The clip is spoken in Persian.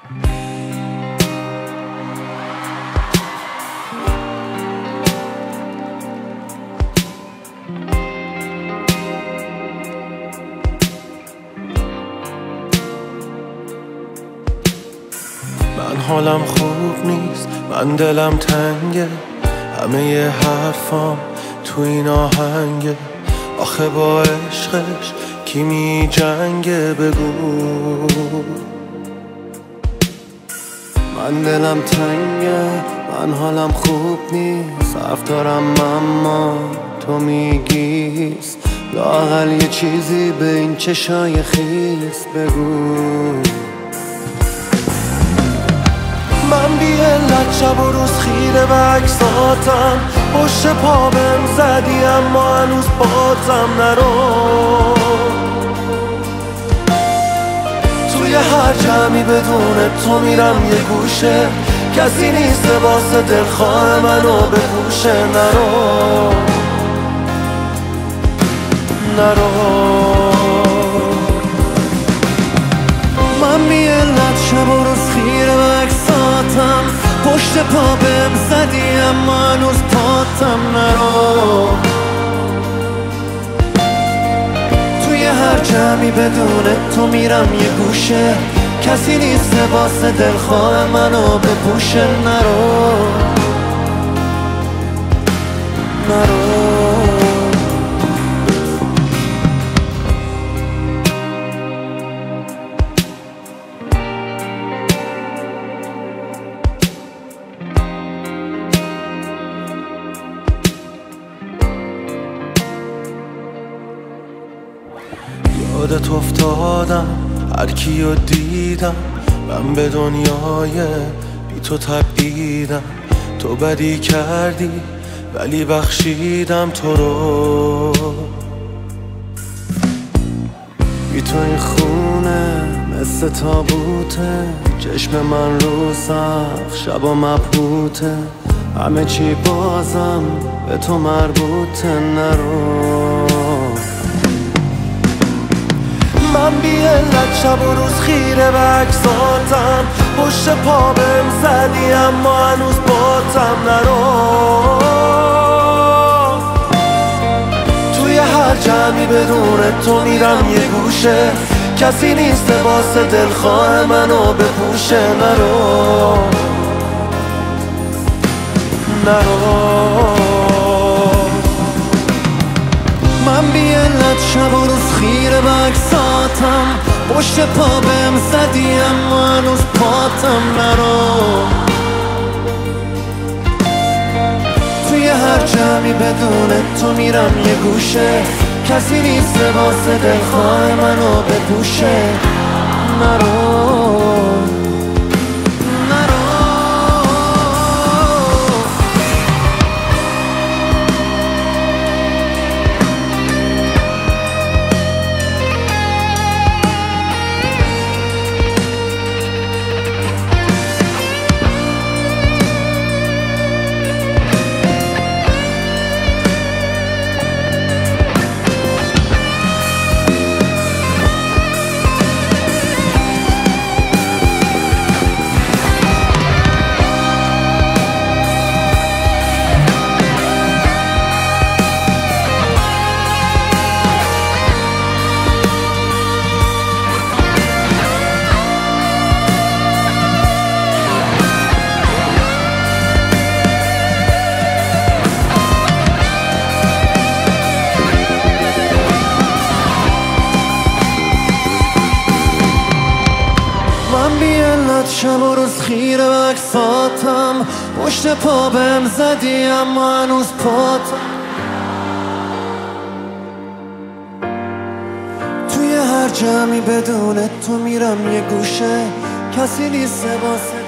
من حالم خوب نیست، من دلم تنگه، همه ی حرفام تو این آهنگه. آخه با عشقش کی می جنگه بگو. من دلم تنگه، من حالم خوب نیست، حرف دارم اما تو میگیست. لااقل یه چیزی به این چشای خیس بگو. من بی علت شب و روز خیره و عکساتم، پشت پا بهم زدی اما هنوز بازم نرو. توی هر جمعی بدون تو میرم یه گوشه، کسی نیست واسه دلخواه منو بپوشه. نرو من بی علت شب و روز خیره و عکساتم، پشت پا بهم زدی اما هنوز پاتم. نرو توی هر جمعی بدون تو میرم یه گوشه، کسی نیست واسه دلخواه منو بپوشه. نرو یادت افتادم، هر کیو دیدم، من به دنیای بی تو تبعیدم. تو بدی کردی ولی بخشیدم تو رو. بی تو این خونه مثل تابوته، چشم من رو سقف شبا مبهوته. همه چی بازم به تو مربوطه. نرو من بی علت شب و روز خیره و عکساتم، پشت پا بهم زدی اما هنوز باتم. نرو توی هر جمعی بدون تو میرم یه گوشه، کسی نیست واسه دلخواه منو بپوشه. نرو من بی علت شب و روز خیره و عکساتم، پشت پا بهم زدی اما هنوز پاتم. نرو توی هر جمعی بدون تو میرم یه گوشه، کسی نیست واسه دلخواه منو بپوشه. نرو شب و روز خیره و عکساتم، پشت پا بهم زدی اما هنوز پاتم. توی هر جمعی بدون تو میرم یه گوشه، کسی نیست واسه